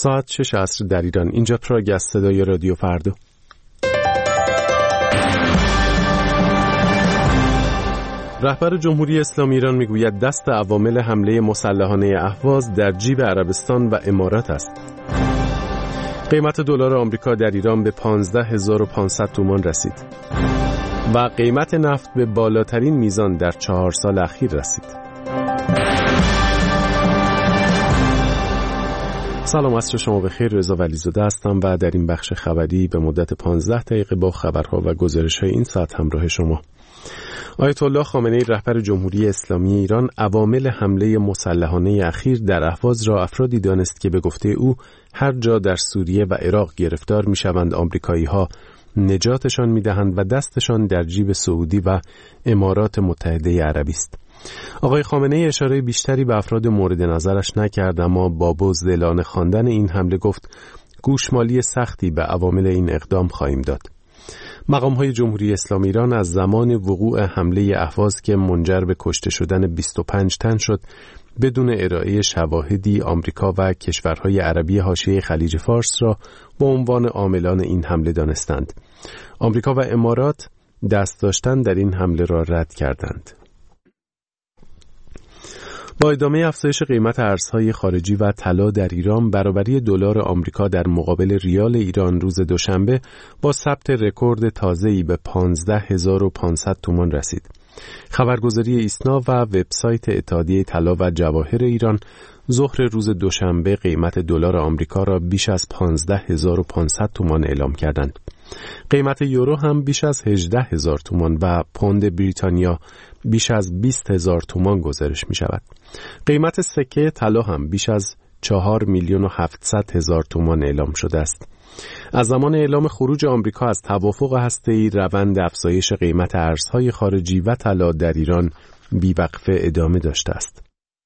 ساعت 6 عصر در ایران. اینجا پراگ از صدای رادیو فردا. رهبر جمهوری اسلامی ایران میگوید دست عوامل حمله مسلحانه اهواز در جیب عربستان و امارات است. قیمت دلار آمریکا در ایران به 15500 تومان رسید و قیمت نفت به بالاترین میزان در 4 سال اخیر رسید. سلام، عصر شما بخیر. رضا ولیزاده هستم و در این بخش خبری به مدت 15 دقیقه با خبرها و گزارش‌های این ساعت همراه شما. آیت الله خامنه‌ای رهبر جمهوری اسلامی ایران عوامل حمله مسلحانه اخیر در اهواز را افرادی دانست که به گفته او هر جا در سوریه و عراق گرفتار می‌شوند آمریکایی‌ها نجاتشان می‌دهند و دستشان در جیب سعودی و امارات متحده عربی است. آقای خامنه‌ای اشاره بیشتری به افراد مورد نظرش نکرد، اما با بزدلانه خواندن این حمله گفت گوشمالی سختی به عوامل این اقدام خواهیم داد. مقام‌های جمهوری اسلامی ایران از زمان وقوع حمله اهواز که منجر به کشته شدن 25 تن شد بدون ارائه شواهدی آمریکا و کشورهای عربی حاشیه خلیج فارس را به عنوان عاملان این حمله دانستند. آمریکا و امارات دست داشتن در این حمله را رد کردند. با ادامه افزایش قیمت ارزهای خارجی و طلا در ایران، برابری دلار آمریکا در مقابل ریال ایران روز دوشنبه با ثبت رکورد تازه‌ای به 15500 تومان رسید. خبرگزاری ایسنا و وبسایت اتحادیه طلا و جواهر ایران ظهر روز دوشنبه قیمت دلار آمریکا را بیش از 15500 تومان اعلام کردند. قیمت یورو هم بیش از 18000 تومان و پوند بریتانیا بیش از 20000 تومان گزارش می شود. قیمت سکه طلا هم بیش از 4,700,000 تومان اعلام شده است. از زمان اعلام خروج آمریکا از توافق هسته‌ای، روند افزایش قیمت ارزهای خارجی و طلا در ایران بیوقفه ادامه داشته است.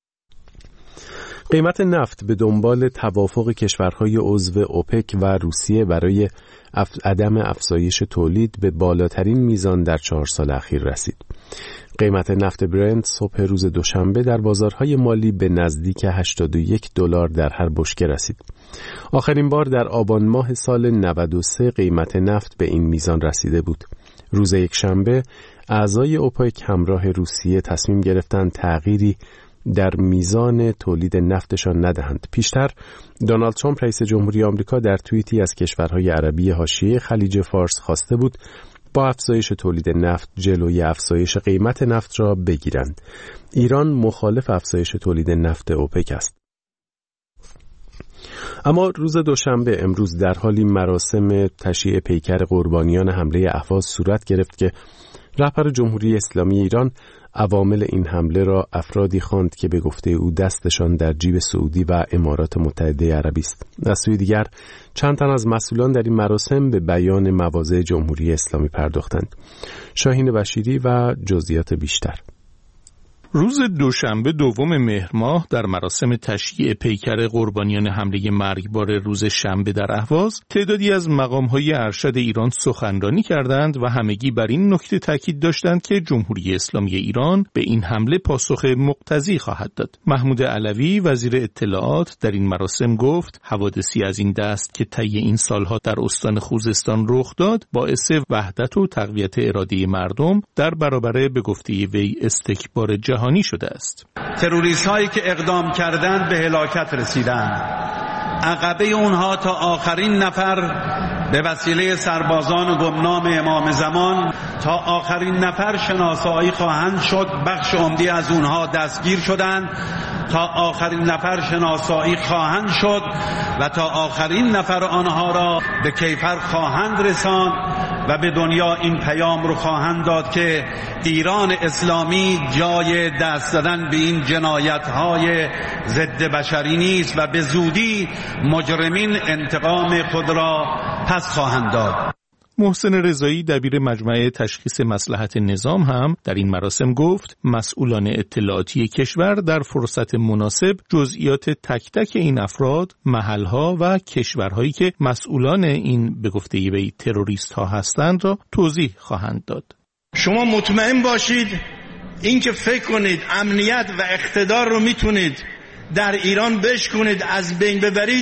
قیمت نفت به دنبال توافق کشورهای عضو اوپک و روسیه برای عدم افزایش تولید به بالاترین میزان در 4 سال اخیر رسید. قیمت نفت برنت صبح روز دوشنبه در بازارهای مالی به نزدیک $81 در هر بشکه رسید. آخرین بار در آبان ماه سال 93 قیمت نفت به این میزان رسیده بود. روز یکشنبه اعضای اوپک همراه روسیه تصمیم گرفتند تغییری در میزان تولید نفتشان ندهند. پیشتر دونالد ترامپ رئیس جمهوری آمریکا در توییتی از کشورهای عربی حاشیه خلیج فارس خواسته بود با افزایش تولید نفت جلوی افزایش قیمت نفت را بگیرند. ایران مخالف افزایش تولید نفت اوپک است. اما روز دوشنبه امروز در حالی مراسم تشییع پیکر قربانیان حمله اهواز صورت گرفت که رهبر جمهوری اسلامی ایران عوامل این حمله را افرادی خواند که به گفته او دستشان در جیب سعودی و امارات متحده عربی است. از سوی دیگر چند تن از مسئولان در این مراسم به بیان مواضع جمهوری اسلامی پرداختند. شاهین بشیری و جزئیات بیشتر. روز دوشنبه دوم مهر ماه در مراسم تشییع پیکر قربانیان حمله مرگبار روز شنبه در اهواز، تعدادی از مقام‌های ارشد ایران سخنرانی کردند و همگی بر این نکته تاکید داشتند که جمهوری اسلامی ایران به این حمله پاسخ مقتضی خواهد داد. محمود علوی وزیر اطلاعات در این مراسم گفت حوادثی از این دست که طی این سالها در استان خوزستان رخ داد باعث وحدت و تقویت اراده مردم در برابر به گفته وی استکبار جهانی شده است. تروریست هایی که اقدام کردند به هلاکت رسیدند. عقبه اونها تا آخرین نفر به وسیله سربازان گمنام امام زمان تا آخرین نفر شناسایی خواهند شد. بخش عمده از اونها دستگیر شدند. تا آخرین نفر شناسایی خواهند شد و تا آخرین نفر آنها را به کیفر خواهند رساند و به دنیا این پیام رو خواهند داد که ایران اسلامی جای دست زدن به این جنایت‌های ضد بشری نیست و به زودی مجرمین انتقام خود را پس خواهند داد. محسن رضایی دبیر مجمع تشخیص مصلحت نظام هم در این مراسم گفت مسئولان اطلاعاتی کشور در فرصت مناسب جزئیات تک تک این افراد، محلها و کشورهایی که مسئولان این به گفته وی تروریست ها هستند را توضیح خواهند داد. شما مطمئن باشید اینکه فکر کنید امنیت و اقتدار رو میتونید در ایران بشکنید از بین ببرید،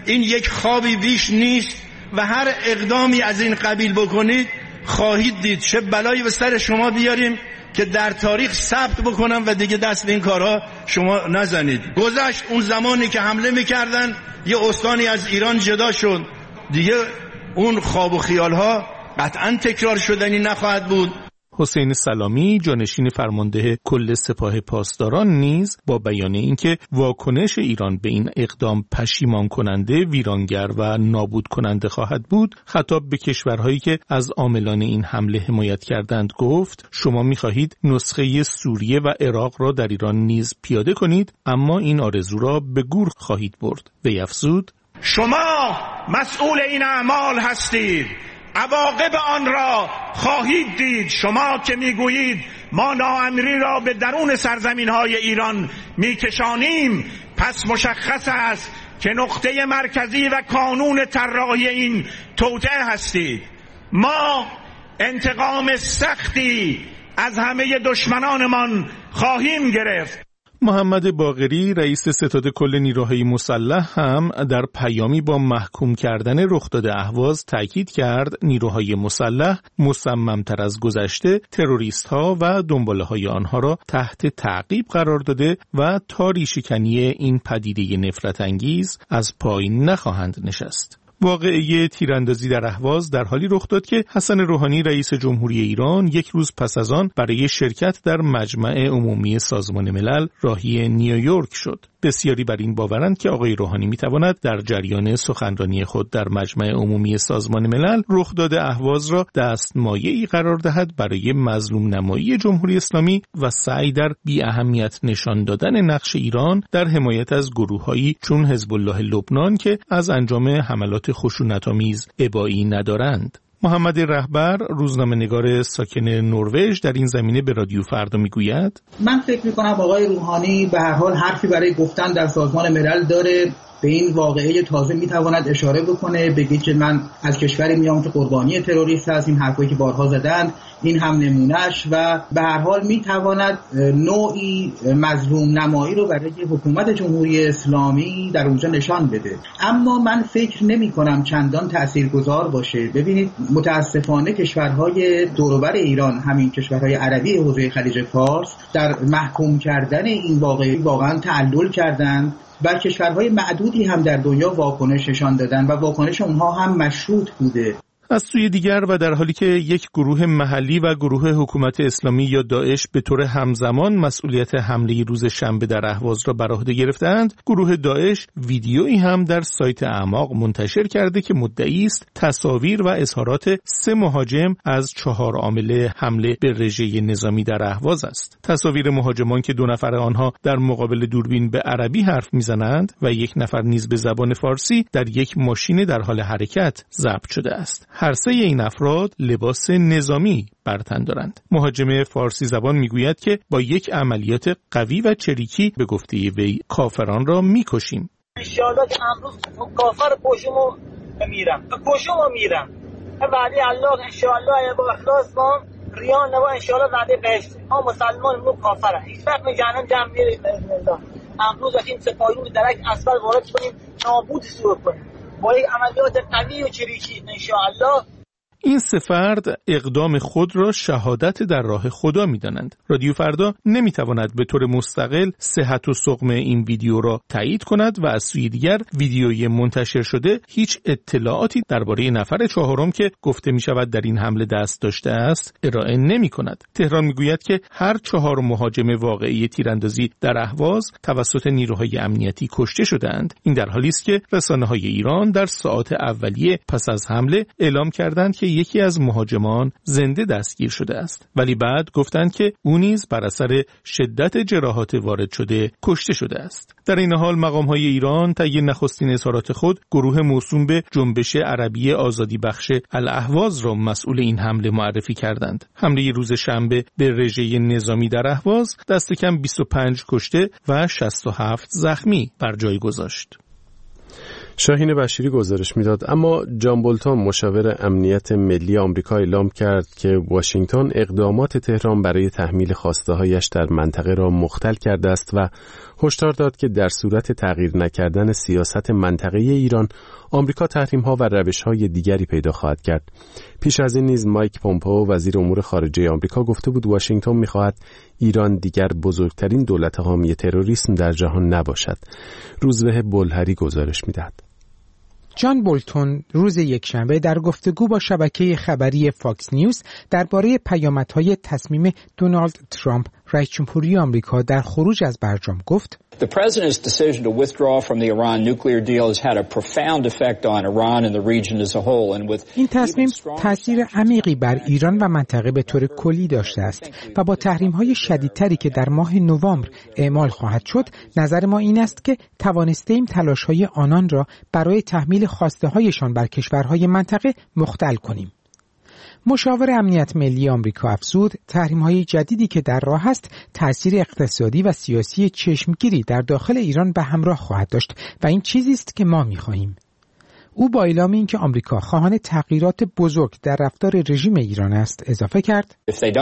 این یک خوابی بیش نیست و هر اقدامی از این قبیل بکنید خواهید دید چه بلایی به سر شما بیاریم که در تاریخ ثبت بکنم و دیگه دست به این کارها شما نزنید. گذشت اون زمانی که حمله میکردن یه استانی از ایران جدا شد، دیگه اون خواب و خیالها قطعا تکرار شدنی نخواهد بود. حسین سلامی جانشین فرمانده کل سپاه پاسداران نیز با بیان اینکه واکنش ایران به این اقدام پشیمان کننده، ویرانگر و نابود کننده خواهد بود، خطاب به کشورهایی که از عاملان این حمله حمایت کردند گفت: شما می‌خواهید نسخه سوریه و عراق را در ایران نیز پیاده کنید، اما این آرزو را به گور خواهید برد. وی افزود: شما مسئول این اعمال هستید، عواقب آن را خواهید دید. شما که میگویید ما ناامری را به درون سرزمین‌های ایران میکشانیم، پس مشخص است که نقطه مرکزی و کانون طراحی این توطئه هستید. ما انتقام سختی از همه دشمنانمان خواهیم گرفت. محمد باقری رئیس ستاد کل نیروهای مسلح هم در پیامی با محکوم کردن رخداد اهواز تاکید کرد نیروهای مسلح مصمم‌تر از گذشته تروریست‌ها و دنباله‌های آنها را تحت تعقیب قرار داده و تا ریشه‌کنی این پدیده نفرت انگیز از پای نخواهند نشست. واقعه تیراندازی در اهواز در حالی رخ داد که حسن روحانی رئیس جمهوری ایران یک روز پس از آن برای شرکت در مجمع عمومی سازمان ملل راهی نیویورک شد. بسیاری بر این باورند که آقای روحانی میتواند در جریان سخنرانی خود در مجمع عمومی سازمان ملل رخداد اهواز را دستمایه‌ای قرار دهد برای مظلوم نمایی جمهوری اسلامی و سعی در بی اهمیت نشان دادن نقش ایران در حمایت از گروه‌هایی چون حزب الله لبنان که از انجام حملات خشونت‌آمیز ابایی ندارند. محمد رهبر روزنامه‌نگار ساکن نروژ در این زمینه به رادیو فردا میگوید: من فکر می‌کنم آقای روحانی به هر حال حرفی برای گفتن در سازمان ملل داره. به این واقعه تازه میتواند اشاره بکنه، بگه که من از کشوری میام که قربانی تروریست هست. این حرفایی که بارها زدند این هم نمونهش و به هر حال میتواند نوعی مظلوم نمایی رو برای حکومت جمهوری اسلامی در اونجا نشان بده. اما من فکر نمی کنم چندان تاثیرگذار باشه. ببینید متاسفانه کشورهای دور و بر ایران، همین کشورهای عربی حوزه خلیج فارس، در محکوم کردن این واقعه واقعا تعلل کردند و کشورهای معدودی هم در دنیا واکنش نشان دادن و واکنش اونها هم مشروط بوده. از سوی دیگر و در حالی که یک گروه محلی و گروه حکومت اسلامی یا داعش به طور همزمان مسئولیت حمله روز شنبه در اهواز را بر عهده گرفتند، گروه داعش ویدیویی هم در سایت اعماق منتشر کرده که مدعی است تصاویر و اظهارات 3 مهاجم از 4 عامل حمله به رژه نظامی در اهواز است. تصاویر مهاجمان که 2 نفر آنها در مقابل دوربین به عربی حرف میزنند و 1 نفر نیز به زبان فارسی در یک ماشین در حال حرکت ضبط شده است. هر 3 این افراد لباس نظامی بر تن دارند. مهاجم فارسی زبان میگوید که با یک عملیات قوی و چریکی به گفته وی کافران را میکشیم. انشاءالله که امروز کافر پشمو میرم وعده الله انشاءالله با اخلاص ما ریان نبا انشاءالله وعده بهشت. ما مسلمان مو کافرن هیچ وقت جهنم جمع میریم باذن الله. امروز این سپاهیون درک اصل وارد کنیم، نابود سور کنیم با یک عملیات قوی و چریکی انشاءالله. این 3 فرد اقدام خود را شهادت در راه خدا می‌دانند. رادیو فردا نمی‌تواند به طور مستقل صحت و سقم این ویدیو را تایید کند و از سوی دیگر ویدیوی منتشر شده هیچ اطلاعاتی درباره نفر 4م که گفته می‌شود در این حمله دست داشته است ارائه نمی‌کند. تهران می‌گوید که هر 4 مهاجم واقعی تیراندازی در اهواز توسط نیروهای امنیتی کشته شدند. این در حالی است که رسانه‌های ایران در ساعات اولیه پس از حمله اعلام کردند که یکی از مهاجمان زنده دستگیر شده است، ولی بعد گفتند که او نیز بر اثر شدت جراحات وارد شده کشته شده است. در این حال مقام‌های ایران طی نخستین اظهارات خود گروه موسوم به جنبش عربی آزادی بخش الاهواز را مسئول این حمله معرفی کردند. حمله روز شنبه به رژه نظامی در اهواز دست کم 25 کشته و 67 زخمی بر جای گذاشت. شاهین بشیری گزارش میداد. اما جان بولتون مشاور امنیت ملی آمریکا اعلام کرد که واشنگتن اقدامات تهران برای تحمیل خواسته‌هایش در منطقه را مختل کرده است و هشدار داد که در صورت تغییر نکردن سیاست منطقه‌ای ایران، آمریکا تحریم‌ها و روش‌های دیگری پیدا خواهد کرد. پیش از این نیز مایک پومپئو وزیر امور خارجه آمریکا گفته بود واشنگتن می‌خواهد ایران دیگر بزرگترین دولت حامی تروریسم در جهان نباشد. روزبه بلهری گزارش می‌دهد. جان بولتون روز یکشنبه در گفتگو با شبکه خبری فاکس نیوز درباره پیامدهای تصمیم دونالد ترامپ رئیس جمهوری آمریکا در خروج از برجام گفت: The president's decision to withdraw from the Iran nuclear deal has had a profound effect on Iran and the region as a whole and with این تصمیم تأثیر عمیقی بر ایران و منطقه به طور کلی داشته است و با تحریم‌های شدیدتری که در ماه نوامبر اعمال خواهد شد، نظر ما این است که توانستیم تلاش‌های آنان را برای تحمیل خواسته‌هایشان بر کشورهای منطقه مختل کنیم. مشاور امنیت ملی آمریکا افزود تحریم‌های جدیدی که در راه است تأثیر اقتصادی و سیاسی چشمگیری در داخل ایران به همراه خواهد داشت و این چیزی است که ما می‌خواهیم. او با اعلام اینکه آمریکا خواهان تغییرات بزرگ در رفتار رژیم ایران است اضافه کرد: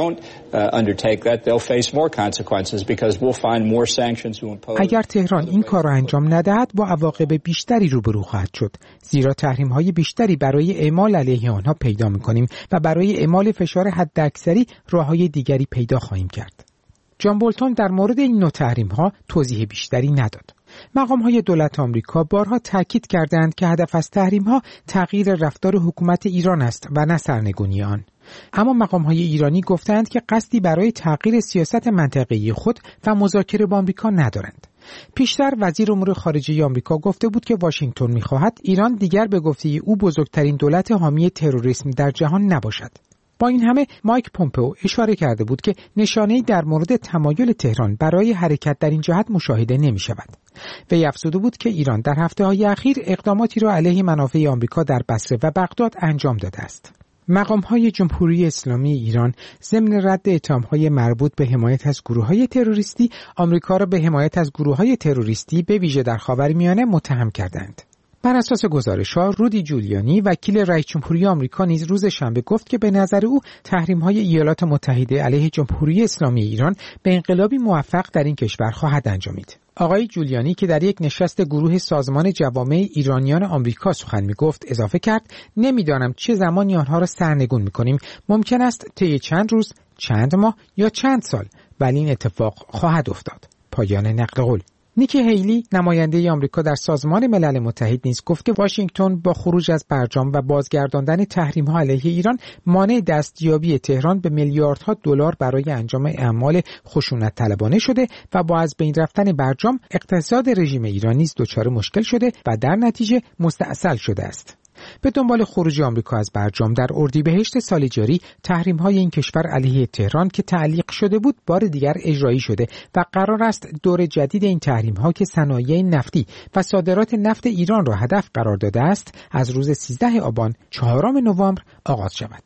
اگر تهران این کار را انجام ندهد با عواقب بیشتری روبرو خواهد شد، زیرا تحریم‌های بیشتری برای اعمال علیه آنها پیدا می‌کنیم و برای اعمال فشار حداکثری راه‌های دیگری پیدا خواهیم کرد. جان بولتون در مورد این نوع تحریم‌ها توضیح بیشتری نداد. مقام‌های دولت آمریکا بارها تاکید کردند که هدف از تحریم‌ها تغییر رفتار حکومت ایران است و نه سرنگونی آن. اما مقام‌های ایرانی گفتند که قصدی برای تغییر سیاست منطقه‌ای خود و مذاکره با آمریکا ندارند. پیشتر وزیر امور خارجه آمریکا گفته بود که واشنگتن می‌خواهد ایران دیگر به گفته او بزرگترین دولت حامی تروریسم در جهان نباشد. با این همه مایک پومپئو اشاره کرده بود که نشانه‌ای در مورد تمایل تهران برای حرکت در این جهت مشاهده نمی‌شود. وی افزوده بود که ایران در هفته‌های اخیر اقداماتی را علیه منافع آمریکا در بصره و بغداد انجام داده است. مقام‌های جمهوری اسلامی ایران ضمن رد اتهام‌های مربوط به حمایت از گروه‌های تروریستی، آمریکا را به حمایت از گروه‌های تروریستی به ویژه در خاورمیانه متهم کردند. بر اساس گزارش‌ها، رودی جولیانی وکیل رئیس جمهوری آمریکا نیز روز شنبه گفت که به نظر او تحریم‌های ایالات متحده علیه جمهوری اسلامی ایران به انقلابی موفق در این کشور خواهد انجامید. آقای جولیانی که در یک نشست گروه سازمان جوامع ایرانیان آمریکا سخن می‌گفت اضافه کرد: نمی‌دانم چه زمانی آنها را سرنگون می‌کنیم. ممکن است طی چند روز، چند ماه یا چند سال، ولی این اتفاق خواهد افتاد. پایان نقل قول. نیکی هیلی نماینده آمریکا در سازمان ملل متحد نیز گفت که واشنگتن با خروج از برجام و بازگرداندن تحریم‌ها علیه ایران مانع دستیابی تهران به میلیاردها دلار برای انجام اعمال خشونت طلبانه شده و با از بین رفتن برجام اقتصاد رژیم ایران نیز دچار مشکل شده و در نتیجه مستعصل شده است. به دنبال خروج آمریکا از برجام در اردیبهشت سال جاری، تحریم‌های این کشور علیه تهران که تعلیق شده بود بار دیگر اجرایی شده و قرار است دور جدید این تحریم‌ها که صنایع نفتی و صادرات نفت ایران را هدف قرار داده است از روز 13 آبان 4 نوامبر آغاز شود.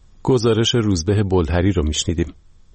گزارش روزبه بلهری رو میشنیدیم.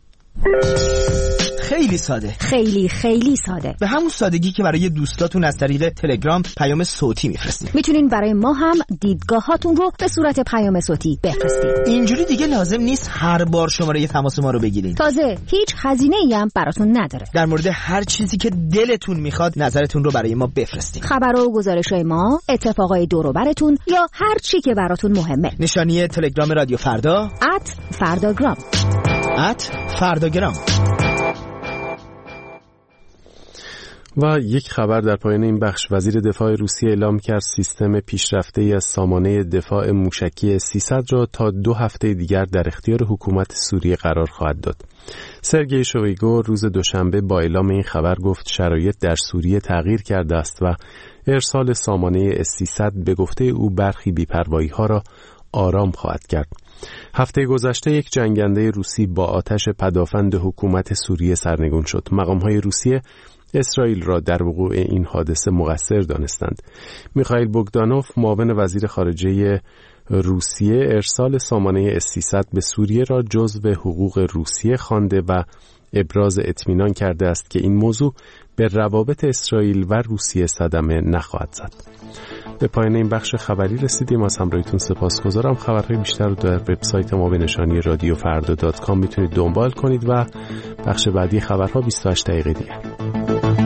خیلی ساده، خیلی ساده، به همون سادگی که برای دوستاتون از طریق تلگرام پیام صوتی میفرستید. میتونین برای ما هم دیدگاهاتون رو به صورت پیام صوتی بفرستید. اینجوری دیگه لازم نیست هر بار شماره تماس ما رو بگیرین. تازه هیچ هزینه‌ای هم براتون نداره. در مورد هر چیزی که دلتون میخواد نظرتون رو برای ما بفرستید. خبر و گزارش‌های ما، اتفاقای دور و براتون یا هر چی که براتون مهمه. نشانی تلگرام رادیو فردا @فرداگرام. @فرداگرام. و یک خبر در پایان این بخش: وزیر دفاع روسیه اعلام کرد سیستم پیشرفته‌ای از سامانه دفاع موشکی 300 را تا 2 هفته دیگر در اختیار حکومت سوریه قرار خواهد داد. سرگئی شویگو روز دوشنبه با اعلام این خبر گفت شرایط در سوریه تغییر کرده است و ارسال سامانه S-300 به گفته او برخی بی‌پروایی‌ها را آرام خواهد کرد. هفته گذشته یک جنگنده روسی با آتش پدافند حکومت سوریه سرنگون شد. مقام‌های روسیه اسرائیل را در وقوع این حادثه مقصر دانستند. میخائیل بوگدانوف معاون وزیر خارجه روسیه ارسال سامانه S-300 به سوریه را جزو حقوق روسیه خوانده و ابراز اطمینان کرده است که این موضوع به روابط اسرائیل و روسیه صدمه نخواهد زد. به پایان این بخش خبری رسیدیم. از همراهیتون سپاسگزارم. خبرهای بیشتر رو در وبسایت ما به نشانی رادیوفردا.com میتونید دنبال کنید و بخش بعدی خبرها 28 دقیقه دیگه.